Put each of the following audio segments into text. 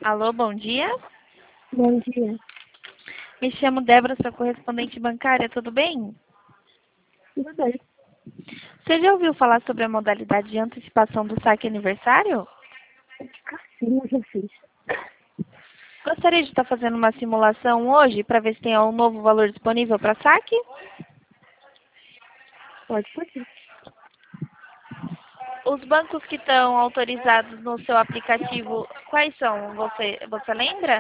Alô, bom dia. Bom dia. Me chamo Débora, sou correspondente bancária, tudo bem? Tudo bem? Você já ouviu falar sobre a modalidade de antecipação do saque aniversário? Sim, eu já fiz. Gostaria de estar fazendo uma simulação hoje para ver se tem um novo valor disponível para saque? Pode ser. Os bancos que estão autorizados no seu aplicativo, quais são? Você lembra?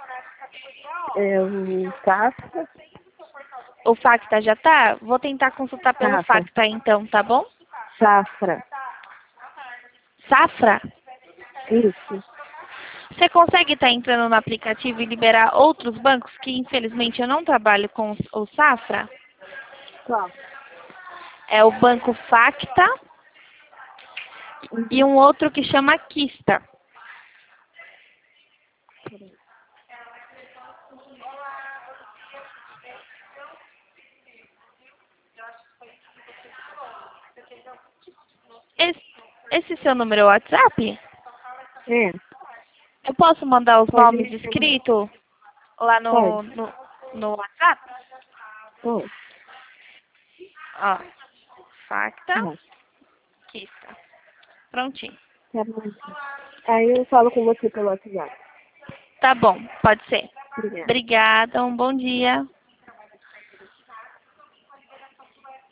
É o Safra. O Facta já tá? Vou tentar consultar pelo Safra. Facta então, tá bom? Safra. Safra? Isso. Você consegue estar entrando no aplicativo e liberar outros bancos que infelizmente eu não trabalho com o Safra? Qual? É o Banco Facta e um outro que chama Kista. Esse seu número é o WhatsApp? É. Eu posso mandar os Pode nomes me chamar. escritos lá Pode. no WhatsApp? Pode. Ó, Facta, Tá. Kista. Prontinho. Tá bom. Então. Aí eu falo com você pelo WhatsApp. Tá bom, pode ser. Obrigada. Obrigada, um bom dia.